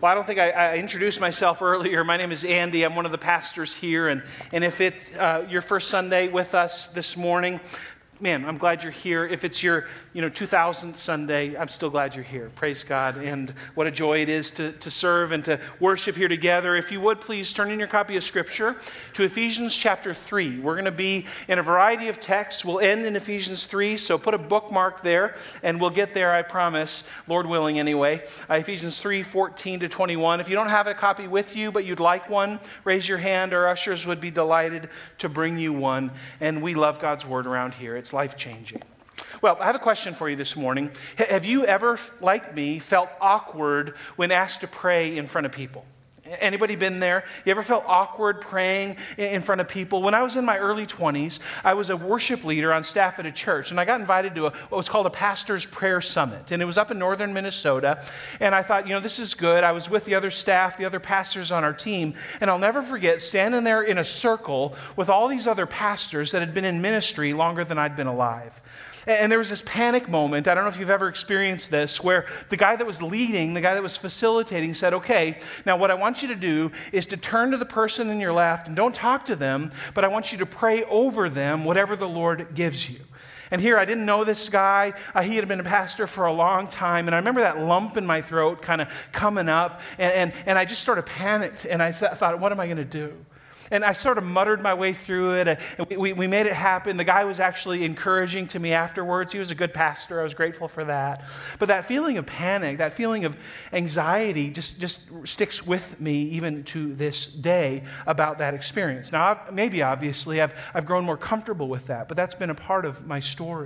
Well, I don't think I introduced myself earlier. My name is Andy. I'm one of the pastors here. And if it's your first Sunday with us this morning, man, I'm glad you're here. If it's your 2000th Sunday, I'm still glad you're here. Praise God. And what a joy it is to serve and to worship here together. If you would, please turn in your copy of Scripture to Ephesians chapter 3. We're going to be in a variety of texts. We'll end in Ephesians 3, so put a bookmark there, and we'll get there, I promise, Lord willing anyway. Ephesians 3, 14 to 21. If you don't have a copy with you, but you'd like one, raise your hand. Our ushers would be delighted to bring you one. And we love God's Word around here. It's life-changing. Well, I have a question for you this morning. Have you ever, like me, felt awkward when asked to pray in front of people? Anybody been there? You ever felt awkward praying in front of people? When I was in my early 20s, I was a worship leader on staff at a church, and I got invited to what was called a pastor's prayer summit, and it was up in northern Minnesota, and I thought, this is good. I was with the other staff, the other pastors on our team, and I'll never forget standing there in a circle with all these other pastors that had been in ministry longer than I'd been alive. And there was this panic moment, I don't know if you've ever experienced this, where the guy that was leading, the guy that was facilitating said, okay, now what I want you to do is to turn to the person in your left and don't talk to them, but I want you to pray over them, whatever the Lord gives you. And here, I didn't know this guy. He had been a pastor for a long time. And I remember that lump in my throat kind of coming up. And I just sort of panicked. And I thought, what am I going to do? And I sort of muttered my way through it. And we made it happen. The guy was actually encouraging to me afterwards. He was a good pastor. I was grateful for that. But that feeling of panic, that feeling of anxiety just sticks with me even to this day about that experience. Now, maybe obviously I've grown more comfortable with that, but that's been a part of my story.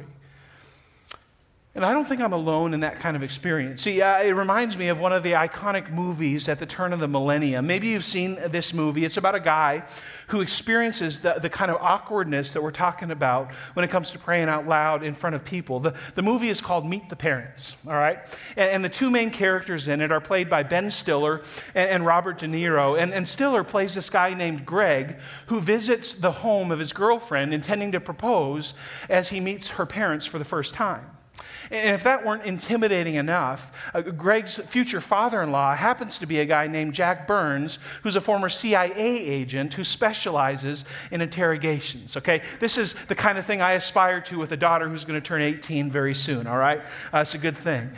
And I don't think I'm alone in that kind of experience. See, it reminds me of one of the iconic movies at the turn of the millennium. Maybe you've seen this movie. It's about a guy who experiences the kind of awkwardness that we're talking about when it comes to praying out loud in front of people. The movie is called Meet the Parents, all right? And the two main characters in it are played by Ben Stiller and Robert De Niro. And Stiller plays this guy named Greg who visits the home of his girlfriend intending to propose as he meets her parents for the first time. And if that weren't intimidating enough, Greg's future father-in-law happens to be a guy named Jack Burns, who's a former CIA agent who specializes in interrogations, okay? This is the kind of thing I aspire to with a daughter who's going to turn 18 very soon, all right? It's a good thing.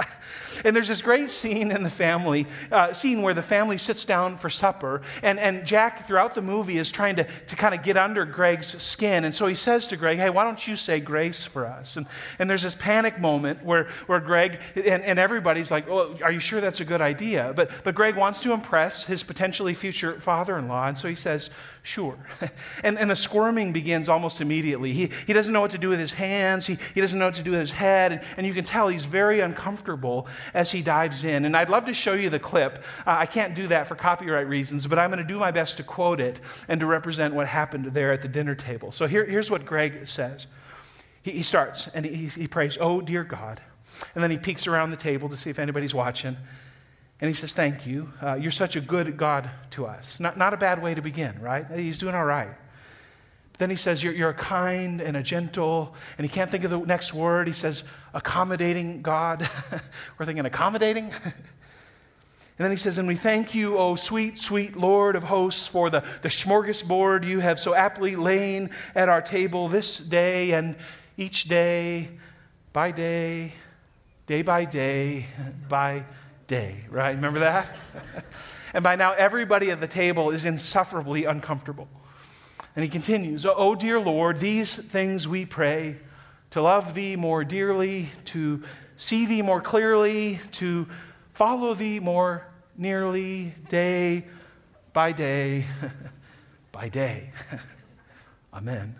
And there's this great scene in the family, scene where the family sits down for supper, and Jack, throughout the movie, is trying to kind of get under Greg's skin. And so he says to Greg, hey, why don't you say grace for us? And there's this panic moment where Greg and everybody's like, oh, are you sure that's a good idea? But Greg wants to impress his potentially future father-in-law, and so he says, sure. And the squirming begins almost immediately. He doesn't know what to do with his hands. He doesn't know what to do with his head. And you can tell he's very uncomfortable as he dives in. And I'd love to show you the clip. I can't do that for copyright reasons, but I'm going to do my best to quote it and to represent what happened there at the dinner table. So here's what Greg says. He starts and he prays, oh, dear God. And then he peeks around the table to see if anybody's watching. And he says, thank you. You're such a good God to us. Not a bad way to begin, right? He's doing all right. But then he says, you're a kind and a gentle, and he can't think of the next word. He says, accommodating God. We're thinking accommodating? And then he says, and we thank you, O sweet, sweet Lord of hosts, for the smorgasbord you have so aptly lain at our table this day and each day by day by day, by day, right? Remember that? And by now, everybody at the table is insufferably uncomfortable. And he continues, oh, dear Lord, these things we pray, to love thee more dearly, to see thee more clearly, to follow thee more nearly, day by day, by day. Amen.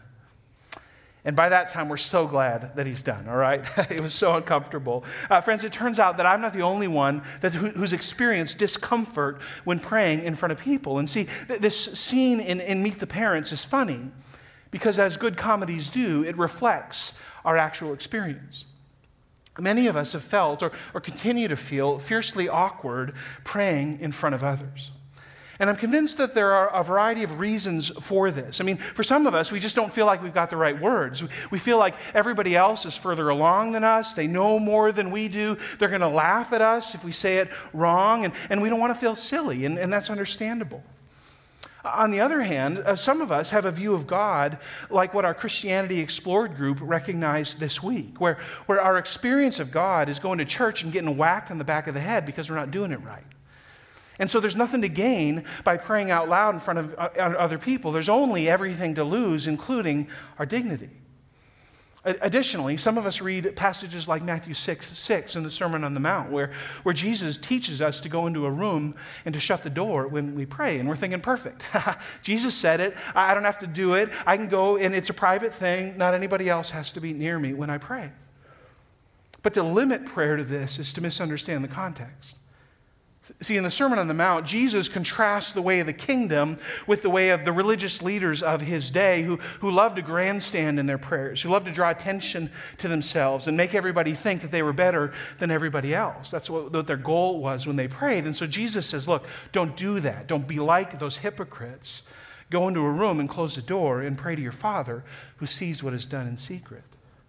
And by that time, we're so glad that he's done, all right? It was so uncomfortable. Friends, it turns out that I'm not the only one who's experienced discomfort when praying in front of people. And see, this scene in Meet the Parents is funny because as good comedies do, it reflects our actual experience. Many of us have felt or continue to feel fiercely awkward praying in front of others. And I'm convinced that there are a variety of reasons for this. I mean, for some of us, we just don't feel like we've got the right words. We feel like everybody else is further along than us. They know more than we do. They're going to laugh at us if we say it wrong. And we don't want to feel silly, and that's understandable. On the other hand, some of us have a view of God like what our Christianity Explored group recognized this week, where our experience of God is going to church and getting whacked on the back of the head because we're not doing it right. And so there's nothing to gain by praying out loud in front of other people. There's only everything to lose, including our dignity. Additionally, some of us read passages like Matthew 6:6 in the Sermon on the Mount, where Jesus teaches us to go into a room and to shut the door when we pray. And we're thinking, perfect. Jesus said it. I don't have to do it. I can go, and it's a private thing. Not anybody else has to be near me when I pray. But to limit prayer to this is to misunderstand the context. See, in the Sermon on the Mount, Jesus contrasts the way of the kingdom with the way of the religious leaders of his day who loved to grandstand in their prayers, who loved to draw attention to themselves and make everybody think that they were better than everybody else. That's what their goal was when they prayed. And so Jesus says, look, don't do that. Don't be like those hypocrites. Go into a room and close the door and pray to your Father who sees what is done in secret.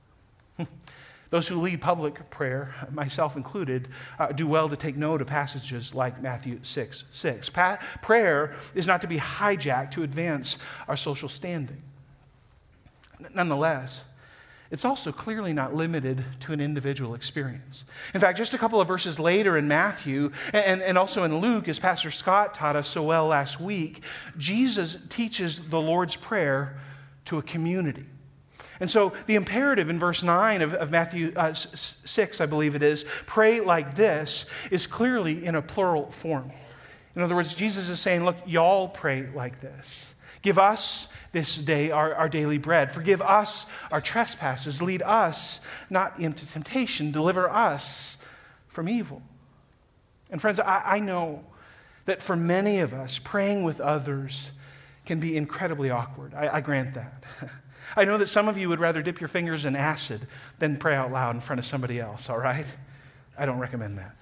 Those who lead public prayer, myself included, do well to take note of passages like Matthew 6:6. Prayer is not to be hijacked to advance our social standing. Nonetheless, it's also clearly not limited to an individual experience. In fact, just a couple of verses later in Matthew and also in Luke, as Pastor Scott taught us so well last week, Jesus teaches the Lord's Prayer to a community. And so the imperative in verse 9 of Matthew 6, I believe it is, pray like this, is clearly in a plural form. In other words, Jesus is saying, look, y'all pray like this. Give us this day our daily bread. Forgive us our trespasses. Lead us not into temptation. Deliver us from evil. And friends, I know that for many of us, praying with others can be incredibly awkward. I grant that. I know that some of you would rather dip your fingers in acid than pray out loud in front of somebody else, all right? I don't recommend that.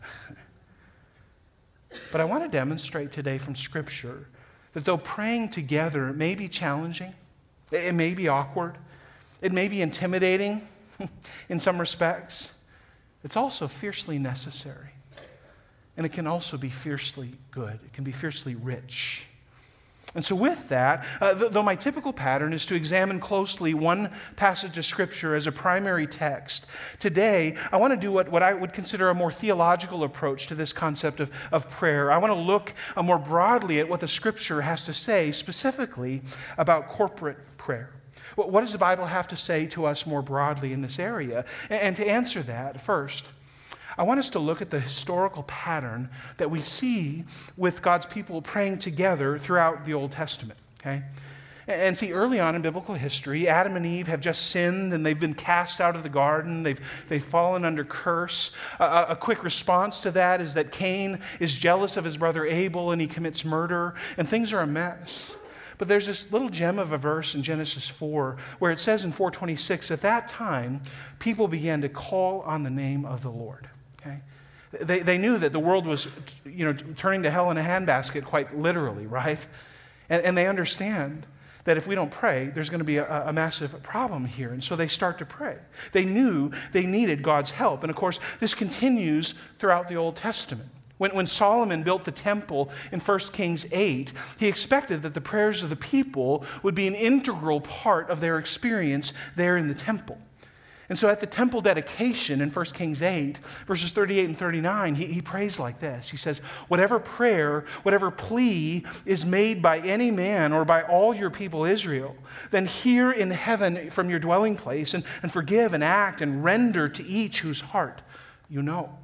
But I want to demonstrate today from Scripture that though praying together may be challenging, it may be awkward, it may be intimidating in some respects, it's also fiercely necessary. And it can also be fiercely good. It can be fiercely rich. And so with that, though my typical pattern is to examine closely one passage of Scripture as a primary text, today I want to do what I would consider a more theological approach to this concept of prayer. I want to look more broadly at what the Scripture has to say specifically about corporate prayer. What does the Bible have to say to us more broadly in this area? And to answer that, first, I want us to look at the historical pattern that we see with God's people praying together throughout the Old Testament, okay? And see, early on in biblical history, Adam and Eve have just sinned and they've been cast out of the garden. They've fallen under curse. A quick response to that is that Cain is jealous of his brother Abel and he commits murder, and things are a mess. But there's this little gem of a verse in Genesis 4 where it says in 4:26, at that time, people began to call on the name of the Lord. Okay? They knew that the world was, turning to hell in a handbasket, quite literally, right? And they understand that if we don't pray, there's going to be a massive problem here. And so they start to pray. They knew they needed God's help. And of course, this continues throughout the Old Testament. When Solomon built the temple in 1 Kings 8, he expected that the prayers of the people would be an integral part of their experience there in the temple. And so at the temple dedication in 1 Kings 8, verses 38 and 39, he prays like this. He says, whatever prayer, whatever plea is made by any man or by all your people Israel, then hear in heaven from your dwelling place and forgive and act and render to each whose heart you know.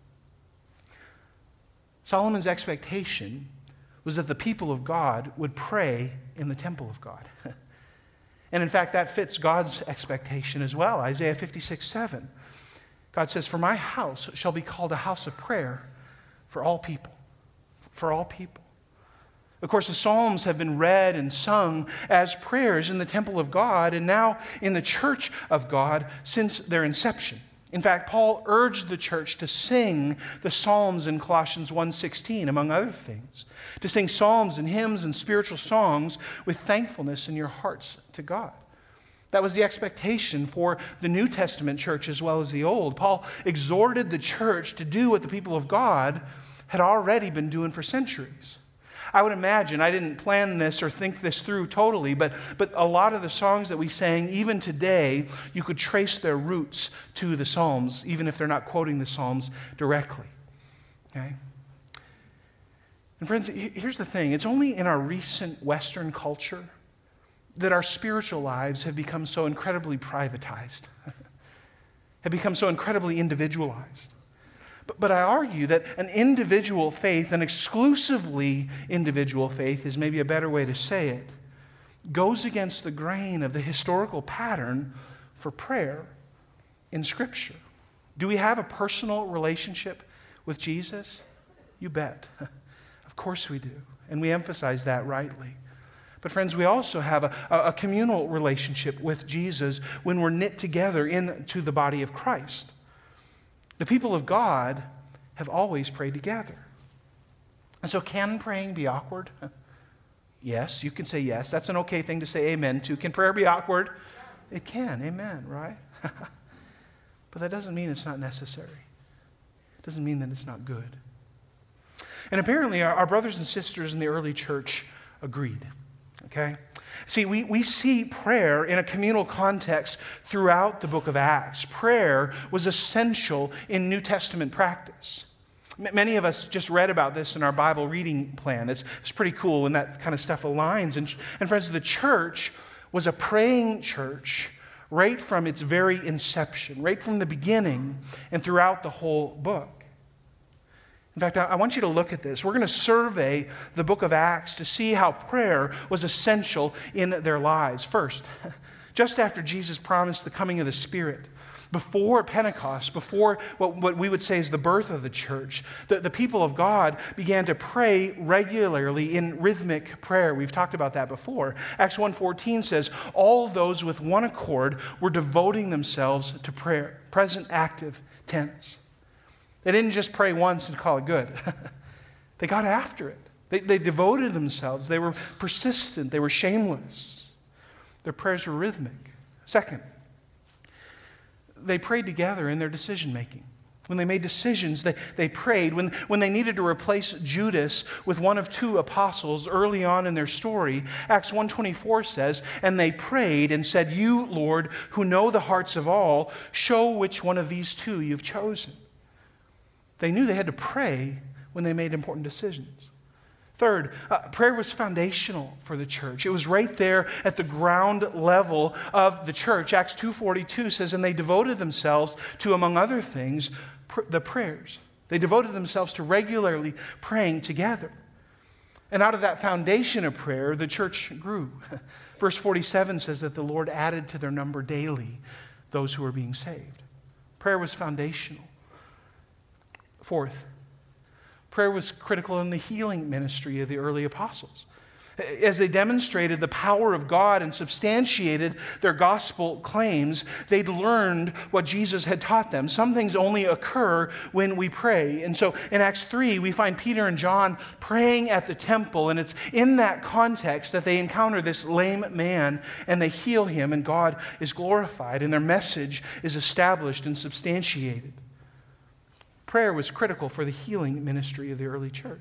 Solomon's expectation was that the people of God would pray in the temple of God. And in fact, that fits God's expectation as well. Isaiah 56:7. God says, for my house shall be called a house of prayer for all people. For all people. Of course, the Psalms have been read and sung as prayers in the temple of God and now in the church of God since their inception. In fact, Paul urged the church to sing the Psalms in Colossians 1:16, among other things, to sing psalms and hymns and spiritual songs with thankfulness in your hearts to God. That was the expectation for the New Testament church as well as the Old. Paul exhorted the church to do what the people of God had already been doing for centuries. I would imagine, I didn't plan this or think this through totally, but a lot of the songs that we sang, even today, you could trace their roots to the Psalms, even if they're not quoting the Psalms directly. Okay? And friends, here's the thing. It's only in our recent Western culture that our spiritual lives have become so incredibly privatized, have become so incredibly individualized. But I argue that an individual faith, an exclusively individual faith is maybe a better way to say it, goes against the grain of the historical pattern for prayer in Scripture. Do we have a personal relationship with Jesus? You bet. Of course we do. And we emphasize that rightly. But friends, we also have a communal relationship with Jesus when we're knit together into the body of Christ. The people of God have always prayed together. And so can praying be awkward? Yes, you can say yes. That's an okay thing to say amen to. Can prayer be awkward? It can, amen, right? But that doesn't mean it's not necessary. It doesn't mean that it's not good. And apparently our brothers and sisters in the early church agreed, okay? See, we see prayer in a communal context throughout the book of Acts. Prayer was essential in New Testament practice. Many of us just read about this in our Bible reading plan. It's pretty cool when that kind of stuff aligns. And friends, the church was a praying church right from its very inception, right from the beginning and throughout the whole book. In fact, I want you to look at this. We're going to survey the book of Acts to see how prayer was essential in their lives. First, just after Jesus promised the coming of the Spirit, before Pentecost, before what we would say is the birth of the church, the people of God began to pray regularly in rhythmic prayer. We've talked about that before. Acts 1:14 says, all those with one accord were devoting themselves to prayer. Present active tense. They didn't just pray once and call it good. They got after it. They devoted themselves. They were persistent. They were shameless. Their prayers were rhythmic. Second, they prayed together in their decision making. When they made decisions, they prayed. When they needed to replace Judas with one of two apostles early on in their story, Acts 1:24 says, and they prayed and said, you, Lord, who know the hearts of all, show which one of these two you've chosen. They knew they had to pray when they made important decisions. Third, prayer was foundational for the church. It was right there at the ground level of the church. Acts 2:42 says, and they devoted themselves to, among other things, the prayers. They devoted themselves to regularly praying together. And out of that foundation of prayer, the church grew. Verse 47 says that the Lord added to their number daily those who were being saved. Prayer was foundational. Fourth, prayer was critical in the healing ministry of the early apostles. As they demonstrated the power of God and substantiated their gospel claims, they'd learned what Jesus had taught them. Some things only occur when we pray. And so in Acts 3, we find Peter and John praying at the temple, and it's in that context that they encounter this lame man, and they heal him, and God is glorified, and their message is established and substantiated. Prayer was critical for the healing ministry of the early church.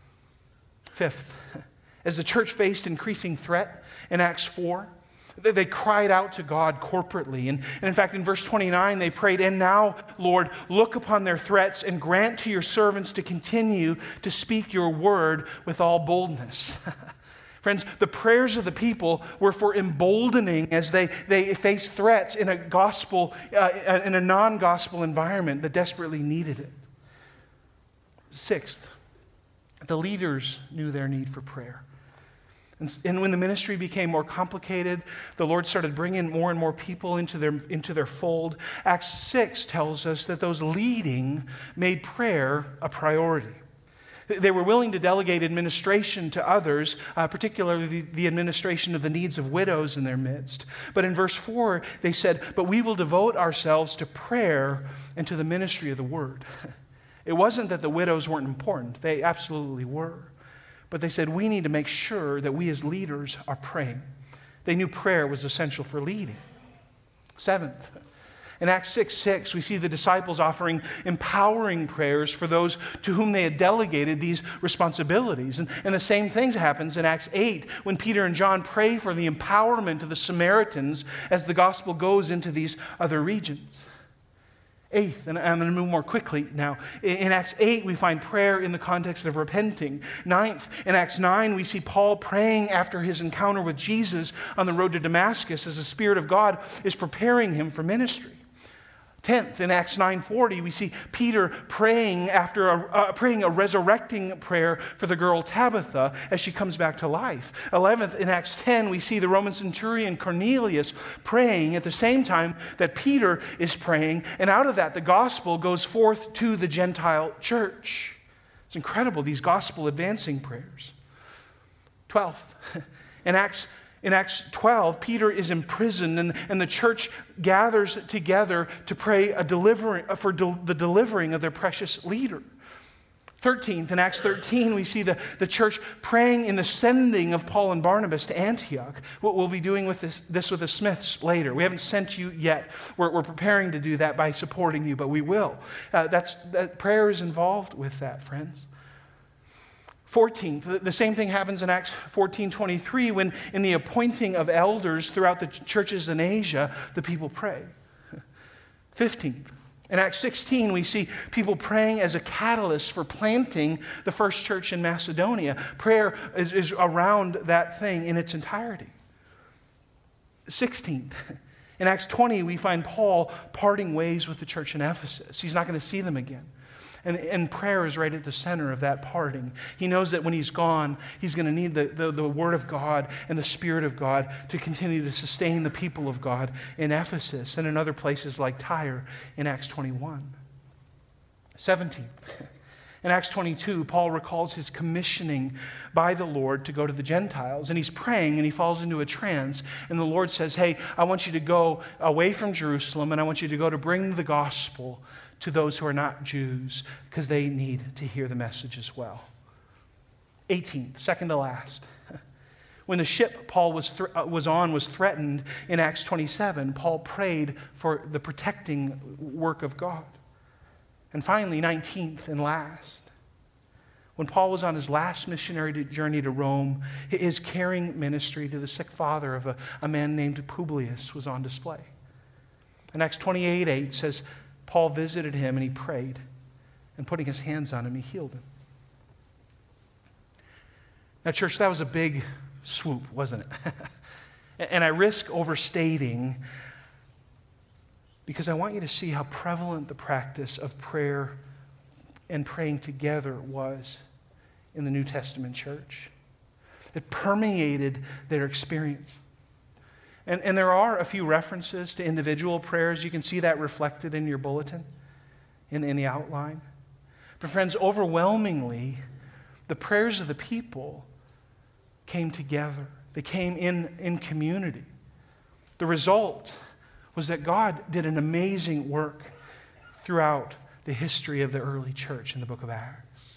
Fifth, as the church faced increasing threat in Acts 4, they cried out to God corporately. And in fact, in verse 29, they prayed, and now, Lord, look upon their threats and grant to your servants to continue to speak your word with all boldness. Friends, the prayers of the people were for emboldening as they faced threats in a gospel, in a non-gospel environment that desperately needed it. Sixth, the leaders knew their need for prayer. And when the ministry became more complicated, the Lord started bringing more and more people into their fold. Acts 6 tells us that those leading made prayer a priority. They were willing to delegate administration to others, particularly the administration of the needs of widows in their midst. But in verse 4, they said, "But we will devote ourselves to prayer and to the ministry of the word." It wasn't that the widows weren't important. They absolutely were. But they said, we need to make sure that we as leaders are praying. They knew prayer was essential for leading. Seventh, in Acts 6:6, we see the disciples offering empowering prayers for those to whom they had delegated these responsibilities. And the same thing happens in Acts 8 when Peter and John pray for the empowerment of the Samaritans as the gospel goes into these other regions. Eighth, and I'm going to move more quickly now. In Acts 8, we find prayer in the context of repenting. Ninth, in Acts 9, we see Paul praying after his encounter with Jesus on the road to Damascus as the Spirit of God is preparing him for ministry. 10th, in Acts 9:40, we see Peter praying a resurrecting prayer for the girl Tabitha as she comes back to life. 11th, in Acts 10, we see the Roman centurion Cornelius praying at the same time that Peter is praying, and out of that, the gospel goes forth to the Gentile church. It's incredible, these gospel advancing prayers. 12th, in Acts 12, Peter is imprisoned, and the church gathers together to pray for the delivering of their precious leader. 13th, in Acts 13, we see the church praying in the sending of Paul and Barnabas to Antioch. What we'll be doing with this with the Smiths later. We haven't sent you yet. We're preparing to do that by supporting you, but we will. That prayer is involved with that, friends. 14th, the same thing happens in Acts 14:23 when in the appointing of elders throughout the churches in Asia, the people pray. 15th, in Acts 16, we see people praying as a catalyst for planting the first church in Macedonia. Prayer is around that thing in its entirety. 16th, in Acts 20, we find Paul parting ways with the church in Ephesus. He's not going to see them again. And prayer is right at the center of that parting. He knows that when he's gone, he's going to need the Word of God and the Spirit of God to continue to sustain the people of God in Ephesus and in other places like Tyre in Acts 21. 17th, in Acts 22, Paul recalls his commissioning by the Lord to go to the Gentiles. And he's praying and he falls into a trance. And the Lord says, hey, I want you to go away from Jerusalem and I want you to go to bring the gospel to those who are not Jews because they need to hear the message as well. 18th, second to last. When the ship Paul was on was threatened in Acts 27, Paul prayed for the protecting work of God. And finally, 19th and last, when Paul was on his last missionary journey to Rome, his caring ministry to the sick father of a man named Publius was on display. And Acts 28:8 says, Paul visited him and he prayed, and putting his hands on him, he healed him. Now, church, that was a big swoop, wasn't it? And I risk overstating because I want you to see how prevalent the practice of prayer and praying together was in the New Testament church. It permeated their experience. And there are a few references to individual prayers. You can see that reflected in your bulletin, in the outline. But friends, overwhelmingly, the prayers of the people came together. They came in community. The result was that God did an amazing work throughout the history of the early church in the book of Acts.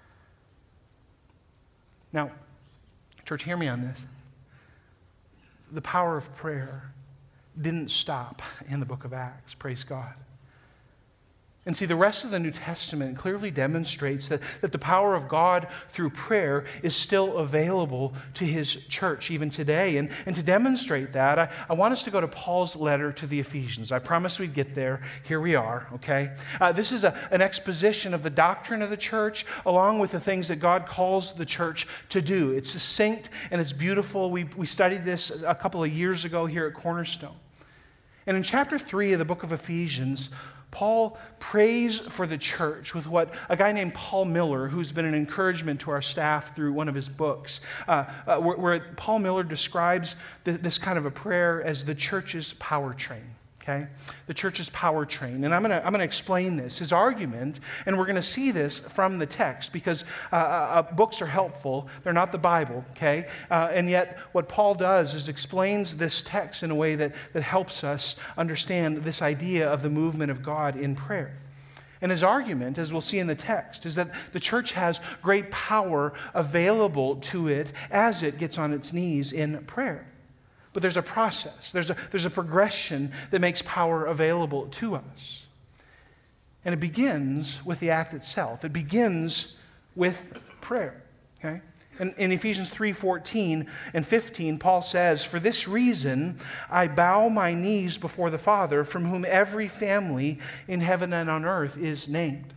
Now, church, hear me on this. The power of prayer didn't stop in the book of Acts, praise God. And see, the rest of the New Testament clearly demonstrates that the power of God through prayer is still available to his church even today. And to demonstrate that, I want us to go to Paul's letter to the Ephesians. I promised we'd get there. Here we are, okay? This is an exposition of the doctrine of the church along with the things that God calls the church to do. It's succinct and it's beautiful. We studied this a couple of years ago here at Cornerstone. And in chapter 3 of the book of Ephesians, Paul prays for the church with what a guy named Paul Miller, who's been an encouragement to our staff through one of his books, where Paul Miller describes this kind of a prayer as the church's power train. Okay? The church's powertrain. And I'm going to explain this. His argument, and we're going to see this from the text because books are helpful. They're not the Bible, okay? And yet what Paul does is explains this text in a way that helps us understand this idea of the movement of God in prayer. And his argument, as we'll see in the text, is that the church has great power available to it as it gets on its knees in prayer. But there's a process, there's a progression that makes power available to us. And it begins with the act itself. It begins with prayer. Okay? And in Ephesians 3:14 and 15, Paul says, "For this reason I bow my knees before the Father, from whom every family in heaven and on earth is named."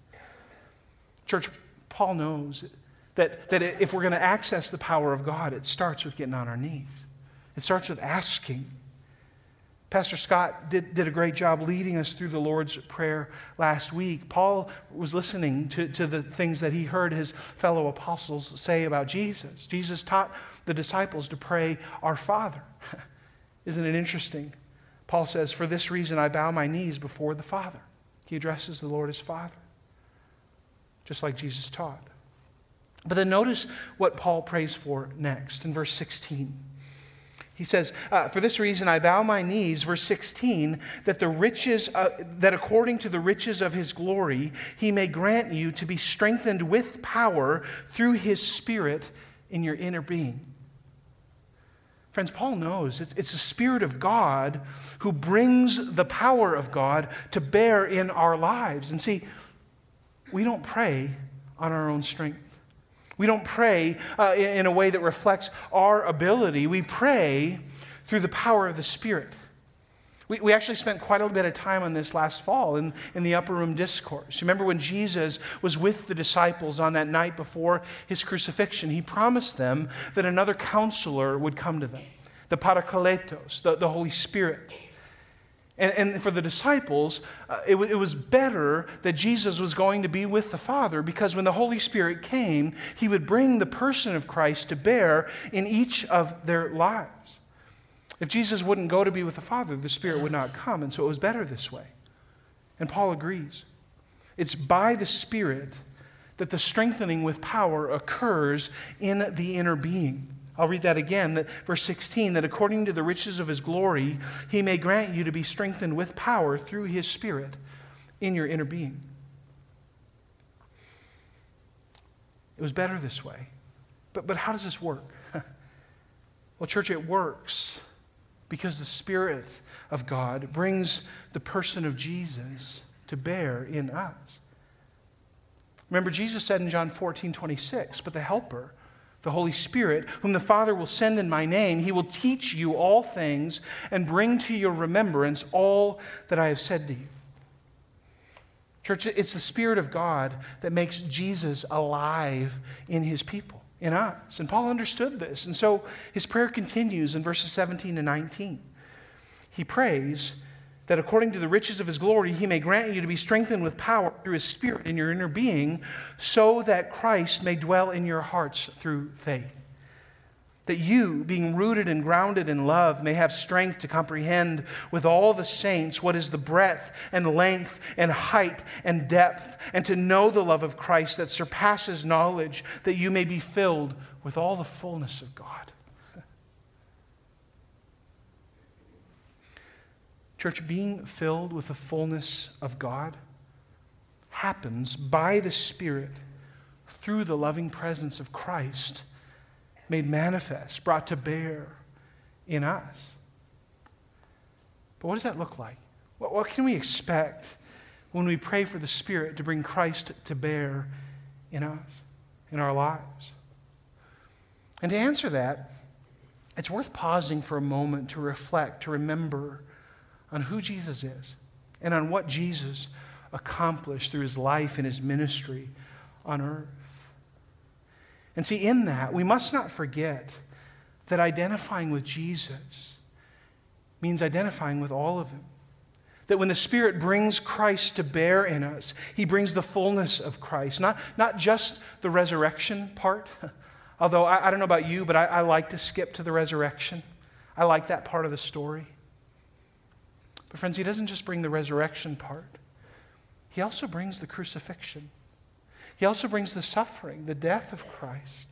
Church, Paul knows that if we're going to access the power of God, it starts with getting on our knees. It starts with asking. Pastor Scott did a great job leading us through the Lord's Prayer last week. Paul was listening to the things that he heard his fellow apostles say about Jesus. Jesus taught the disciples to pray, "Our Father." Isn't it interesting? Paul says, "For this reason I bow my knees before the Father." He addresses the Lord as Father, just like Jesus taught. But then notice what Paul prays for next in verse 16. He says, "For this reason I bow my knees," verse 16, "that according to the riches of his glory, he may grant you to be strengthened with power through his Spirit in your inner being." Friends, Paul knows it's the Spirit of God who brings the power of God to bear in our lives. And see, we don't pray on our own strength. We don't pray in a way that reflects our ability. We pray through the power of the Spirit. We actually spent quite a bit of time on this last fall in the Upper Room Discourse. Remember when Jesus was with the disciples on that night before his crucifixion, he promised them that another counselor would come to them, the Parakletos, the Holy Spirit. And for the disciples, it was better that Jesus was going to be with the Father, because when the Holy Spirit came, he would bring the person of Christ to bear in each of their lives. If Jesus wouldn't go to be with the Father, the Spirit would not come, and so it was better this way. And Paul agrees. It's by the Spirit that the strengthening with power occurs in the inner being. I'll read that again, that verse 16, "that according to the riches of his glory, he may grant you to be strengthened with power through his Spirit in your inner being." It was better this way. But how does this work? Well, church, it works because the Spirit of God brings the person of Jesus to bear in us. Remember, Jesus said in John 14:26, "But the Helper, the Holy Spirit, whom the Father will send in my name, he will teach you all things and bring to your remembrance all that I have said to you." Church, it's the Spirit of God that makes Jesus alive in his people, in us. And Paul understood this. And so his prayer continues in verses 17 and 19. He prays that according to the riches of his glory, he may grant you to be strengthened with power through his Spirit in your inner being, so that Christ may dwell in your hearts through faith. That you, being rooted and grounded in love, may have strength to comprehend with all the saints what is the breadth and length and height and depth, and to know the love of Christ that surpasses knowledge, that you may be filled with all the fullness of God. Church, being filled with the fullness of God happens by the Spirit through the loving presence of Christ made manifest, brought to bear in us. But what does that look like? What can we expect when we pray for the Spirit to bring Christ to bear in us, in our lives? And to answer that, it's worth pausing for a moment to reflect, to remember on who Jesus is and on what Jesus accomplished through his life and his ministry on earth. And see, in that, we must not forget that identifying with Jesus means identifying with all of him. That when the Spirit brings Christ to bear in us, he brings the fullness of Christ, not just the resurrection part. Although, I don't know about you, but I like to skip to the resurrection. I like that part of the story. But friends, he doesn't just bring the resurrection part. He also brings the crucifixion. He also brings the suffering, the death of Christ.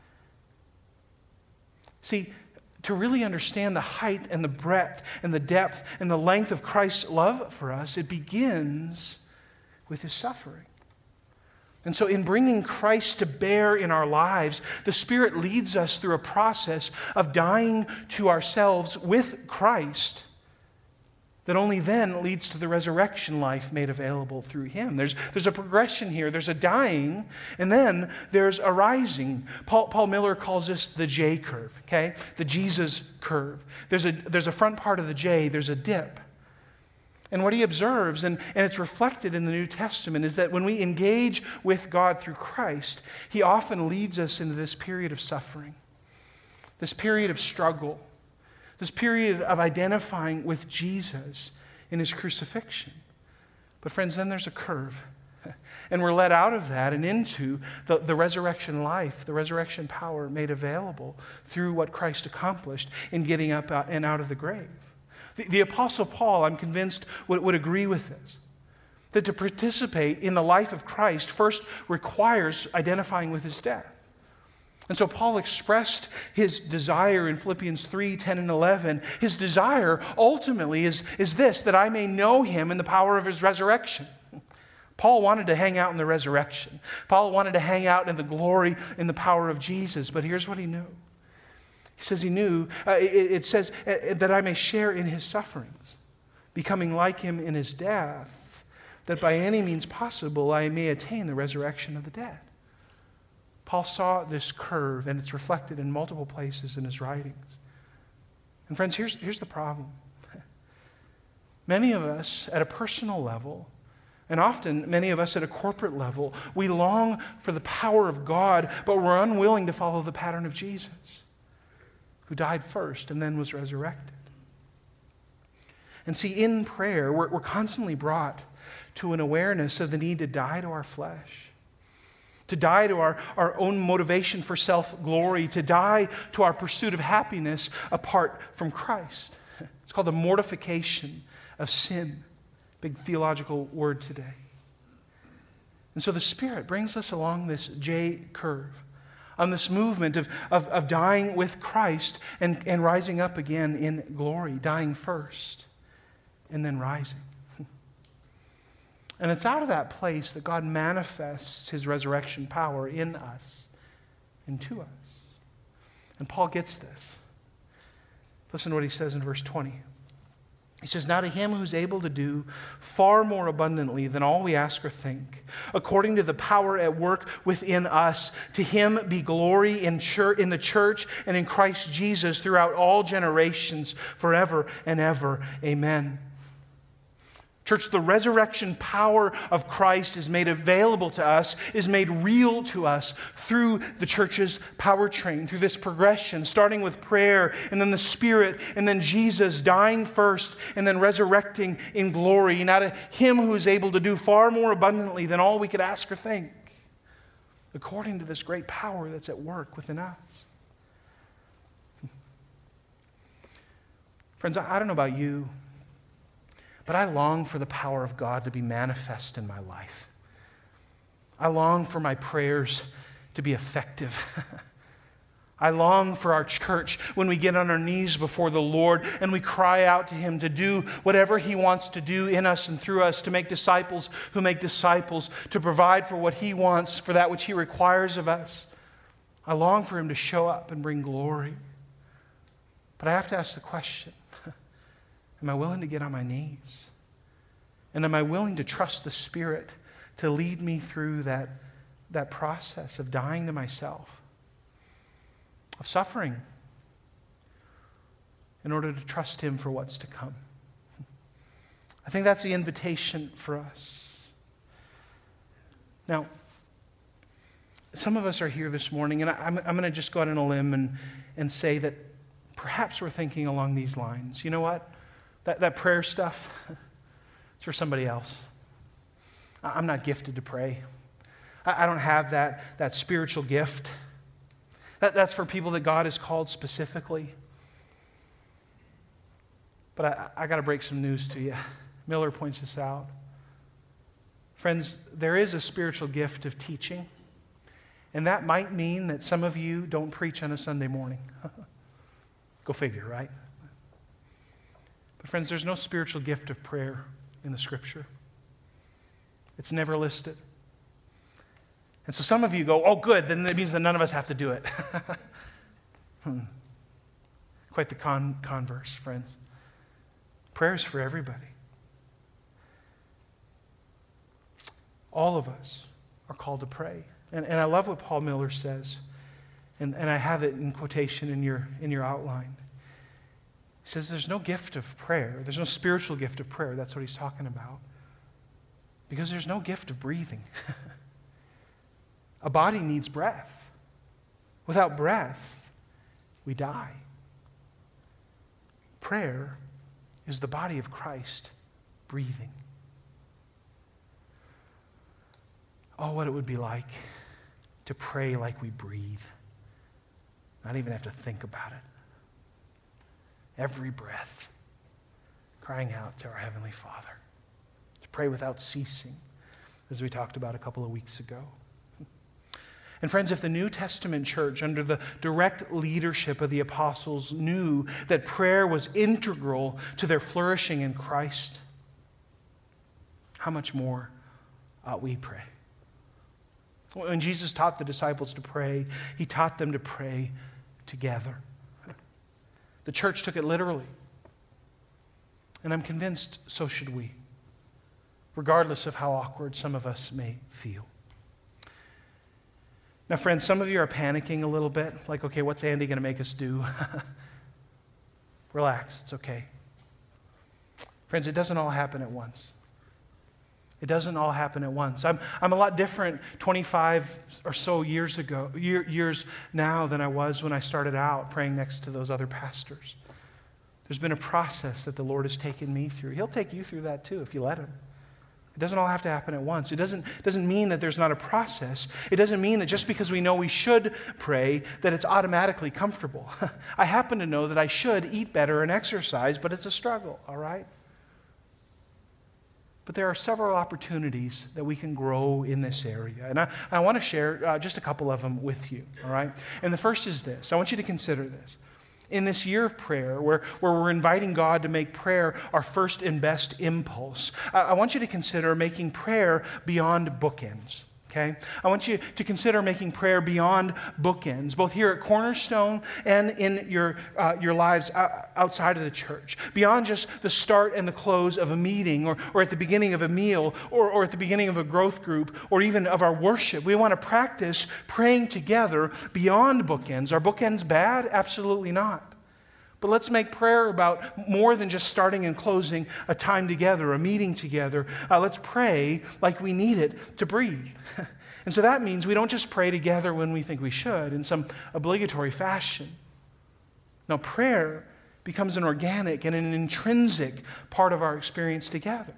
See, to really understand the height and the breadth and the depth and the length of Christ's love for us, it begins with his suffering. And so in bringing Christ to bear in our lives, the Spirit leads us through a process of dying to ourselves with Christ that only then leads to the resurrection life made available through him. There's a progression here. There's a dying, and then there's a rising. Paul Miller calls this the J curve, okay? The Jesus curve. There's a front part of the J, there's a dip. And what he observes, and it's reflected in the New Testament, is that when we engage with God through Christ, he often leads us into this period of suffering, this period of struggle, this period of identifying with Jesus in his crucifixion. But friends, then there's a curve. And we're led out of that and into the resurrection life, the resurrection power made available through what Christ accomplished in getting up and out of the grave. The Apostle Paul, I'm convinced, would agree with this. That to participate in the life of Christ first requires identifying with his death. And so Paul expressed his desire in Philippians 3, 10, and 11. His desire ultimately is this, that I may know him in the power of his resurrection. Paul wanted to hang out in the resurrection. Paul wanted to hang out in the glory and the power of Jesus. But here's what he knew. He says he knew, it says that I may share in his sufferings, becoming like him in his death, that by any means possible I may attain the resurrection of the dead. Paul saw this curve, and it's reflected in multiple places in his writings. And friends, here's the problem. Many of us at a personal level, and often many of us at a corporate level, we long for the power of God, but we're unwilling to follow the pattern of Jesus, who died first and then was resurrected. And see, in prayer, we're constantly brought to an awareness of the need to die to our flesh, to die to our own motivation for self-glory, to die to our pursuit of happiness apart from Christ. It's called the mortification of sin. Big theological word today. And so the Spirit brings us along this J curve, on this movement of dying with Christ and rising up again in glory, dying first and then rising. And it's out of that place that God manifests his resurrection power in us and to us. And Paul gets this. Listen to what he says in verse 20. He says, now to him who's able to do far more abundantly than all we ask or think, according to the power at work within us, to him be glory in the church and in Christ Jesus throughout all generations, forever and ever. Amen. Church, the resurrection power of Christ is made available to us, is made real to us through the church's power train, through this progression, starting with prayer, and then the Spirit, and then Jesus dying first, and then resurrecting in glory. Now to him who is able to do far more abundantly than all we could ask or think, according to this great power that's at work within us. Friends, I don't know about you, but I long for the power of God to be manifest in my life. I long for my prayers to be effective. I long for our church when we get on our knees before the Lord and we cry out to him to do whatever he wants to do in us and through us, to make disciples who make disciples, to provide for what he wants, for that which he requires of us. I long for him to show up and bring glory. But I have to ask the question, am I willing to get on my knees? And am I willing to trust the Spirit to lead me through that process of dying to myself, of suffering, in order to trust him for what's to come? I think that's the invitation for us. Now, some of us are here this morning, and I'm going to just go out on a limb and say that perhaps we're thinking along these lines. You know what? That prayer stuff, it's for somebody else. I'm not gifted to pray. I don't have that spiritual gift. That's for people that God has called specifically. But I got to break some news to you. Miller points this out. Friends, there is a spiritual gift of teaching, and that might mean that some of you don't preach on a Sunday morning. Go figure, right? But friends, there's no spiritual gift of prayer in the Scripture. It's never listed. And so some of you go, oh, good, then that means that none of us have to do it. Quite the converse, friends. Prayer is for everybody. All of us are called to pray. And I love what Paul Miller says, and I have it in quotation in your outline. He says there's no gift of prayer. There's no spiritual gift of prayer. That's what he's talking about. Because there's no gift of breathing. A body needs breath. Without breath, we die. Prayer is the body of Christ breathing. Oh, what it would be like to pray like we breathe. Not even have to think about it. Every breath, crying out to our Heavenly Father. To pray without ceasing, as we talked about a couple of weeks ago. And friends, if the New Testament church, under the direct leadership of the apostles, knew that prayer was integral to their flourishing in Christ, how much more ought we pray? When Jesus taught the disciples to pray, he taught them to pray together. The church took it literally. And I'm convinced so should we, regardless of how awkward some of us may feel. Now, friends, some of you are panicking a little bit, like, okay, what's Andy going to make us do? Relax, it's okay. Friends, it doesn't all happen at once. It doesn't all happen at once. I'm a lot different 25 or so years now than I was when I started out praying next to those other pastors. There's been a process that the Lord has taken me through. He'll take you through that too if you let Him. It doesn't all have to happen at once. It doesn't mean that there's not a process. It doesn't mean that just because we know we should pray that it's automatically comfortable. I happen to know that I should eat better and exercise, but it's a struggle, all right? But there are several opportunities that we can grow in this area. And I want to share just a couple of them with you, all right? And the first is this. I want you to consider this. In this year of prayer, where we're inviting God to make prayer our first and best impulse, I want you to consider making prayer beyond bookends. Okay? I want you to consider making prayer beyond bookends, both here at Cornerstone and in your lives outside of the church. Beyond just the start and the close of a meeting or at the beginning of a meal or at the beginning of a growth group or even of our worship. We want to practice praying together beyond bookends. Are bookends bad? Absolutely not. But let's make prayer about more than just starting and closing a time together, a meeting together. Let's pray like we need it to breathe. And so that means we don't just pray together when we think we should in some obligatory fashion. No, prayer becomes an organic and an intrinsic part of our experience together.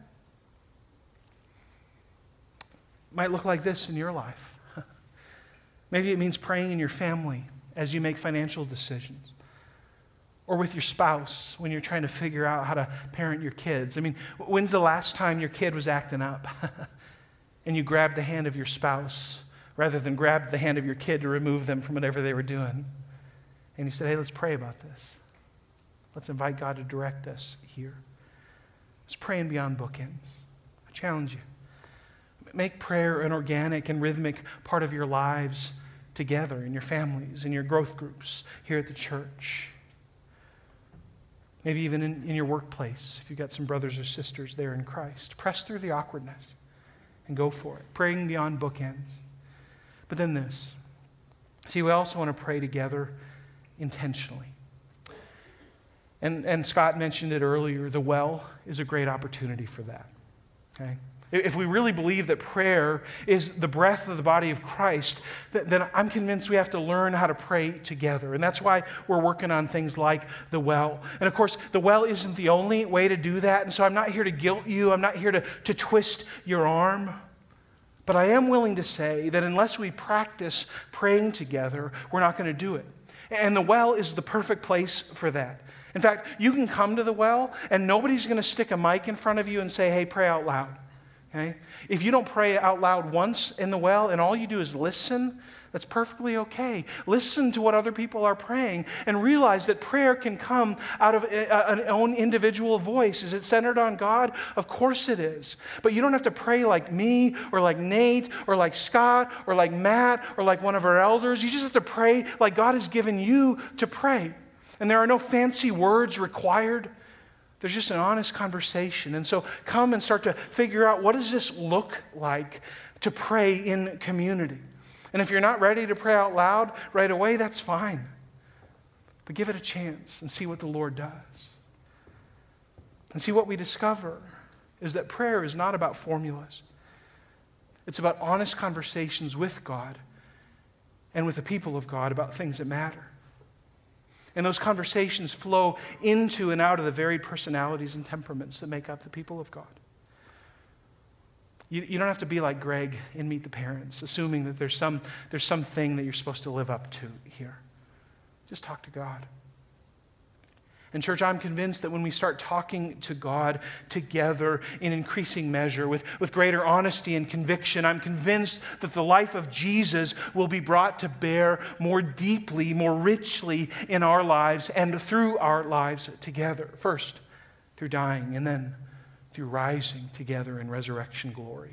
It might look like this in your life. Maybe it means praying in your family as you make financial decisions. Or with your spouse when you're trying to figure out how to parent your kids. I mean, when's the last time your kid was acting up and you grabbed the hand of your spouse rather than grab the hand of your kid to remove them from whatever they were doing? And you said, hey, let's pray about this. Let's invite God to direct us here. Let's pray in beyond bookends. I challenge you. Make prayer an organic and rhythmic part of your lives together, in your families, in your growth groups, here at the church. Maybe even in your workplace, if you've got some brothers or sisters there in Christ. Press through the awkwardness and go for it. Praying beyond bookends. But then this. See, we also want to pray together intentionally. And Scott mentioned it earlier, the well is a great opportunity for that. Okay? If we really believe that prayer is the breath of the body of Christ, then I'm convinced we have to learn how to pray together. And that's why we're working on things like the well. And of course, the well isn't the only way to do that. And so I'm not here to guilt you. I'm not here to twist your arm. But I am willing to say that unless we practice praying together, we're not going to do it. And the well is the perfect place for that. In fact, you can come to the well and nobody's going to stick a mic in front of you and say, hey, pray out loud. Okay? If you don't pray out loud once in the well and all you do is listen, that's perfectly okay. Listen to what other people are praying and realize that prayer can come out of an own individual voice. Is it centered on God? Of course it is. But you don't have to pray like me or like Nate or like Scott or like Matt or like one of our elders. You just have to pray like God has given you to pray. And there are no fancy words required. There's just an honest conversation. And so come and start to figure out, what does this look like to pray in community? And if you're not ready to pray out loud right away, that's fine. But give it a chance and see what the Lord does. And see, what we discover is that prayer is not about formulas. It's about honest conversations with God and with the people of God about things that matter. And those conversations flow into and out of the varied personalities and temperaments that make up the people of God. You don't have to be like Greg in Meet the Parents, assuming that there's something that you're supposed to live up to here. Just talk to God. And church, I'm convinced that when we start talking to God together in increasing measure, with greater honesty and conviction, I'm convinced that the life of Jesus will be brought to bear more deeply, more richly in our lives and through our lives together. First, through dying, and then through rising together in resurrection glory.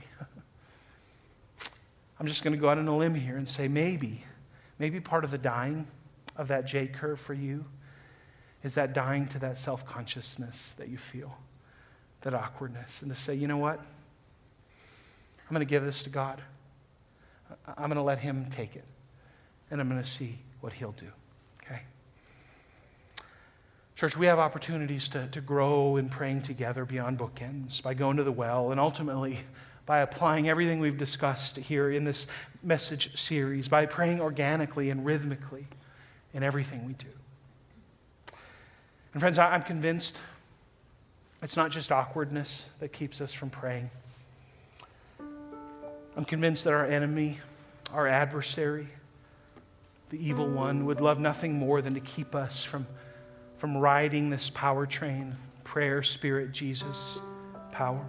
I'm just going to go out on a limb here and say maybe part of the dying of that J curve for you is that dying to that self-consciousness that you feel, that awkwardness, and to say, you know what? I'm going to give this to God. I'm going to let Him take it, and I'm going to see what He'll do, okay? Church, we have opportunities to grow in praying together beyond bookends by going to the well and ultimately by applying everything we've discussed here in this message series, by praying organically and rhythmically in everything we do. And friends, I'm convinced it's not just awkwardness that keeps us from praying. I'm convinced that our enemy, our adversary, the evil one, would love nothing more than to keep us from riding this power train, prayer, Spirit, Jesus, power.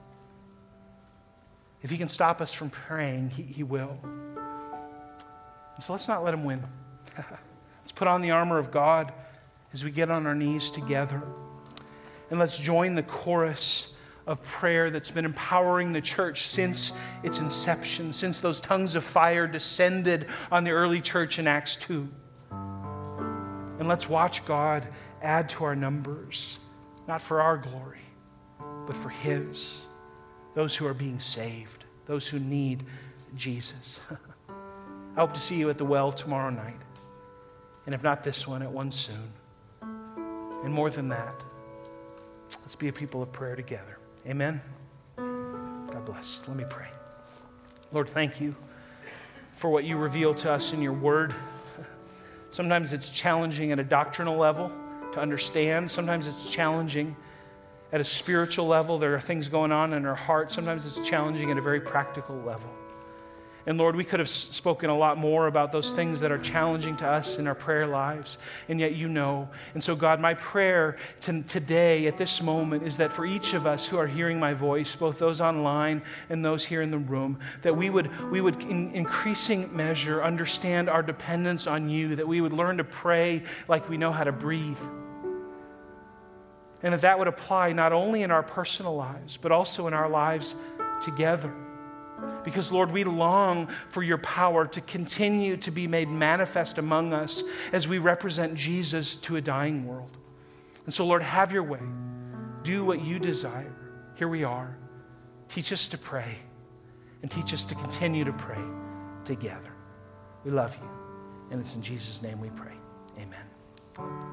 If he can stop us from praying, he will. And so let's not let him win. Let's put on the armor of God as we get on our knees together. And let's join the chorus of prayer that's been empowering the church since its inception, since those tongues of fire descended on the early church in Acts 2. And let's watch God add to our numbers, not for our glory, but for His. Those who are being saved, those who need Jesus. I hope to see you at the well tomorrow night. And if not this one, at one soon. And more than that, let's be a people of prayer together. Amen. God bless. Let me pray. Lord, thank you for what you reveal to us in your word. Sometimes it's challenging at a doctrinal level to understand. Sometimes it's challenging at a spiritual level. There are things going on in our heart. Sometimes it's challenging at a very practical level. And Lord, we could have spoken a lot more about those things that are challenging to us in our prayer lives, and yet you know. And so God, my prayer today at this moment is that for each of us who are hearing my voice, both those online and those here in the room, that we would in increasing measure understand our dependence on you, that we would learn to pray like we know how to breathe. And that would apply not only in our personal lives, but also in our lives together. Because, Lord, we long for your power to continue to be made manifest among us as we represent Jesus to a dying world. And so, Lord, have your way. Do what you desire. Here we are. Teach us to pray and teach us to continue to pray together. We love you. And it's in Jesus' name we pray. Amen.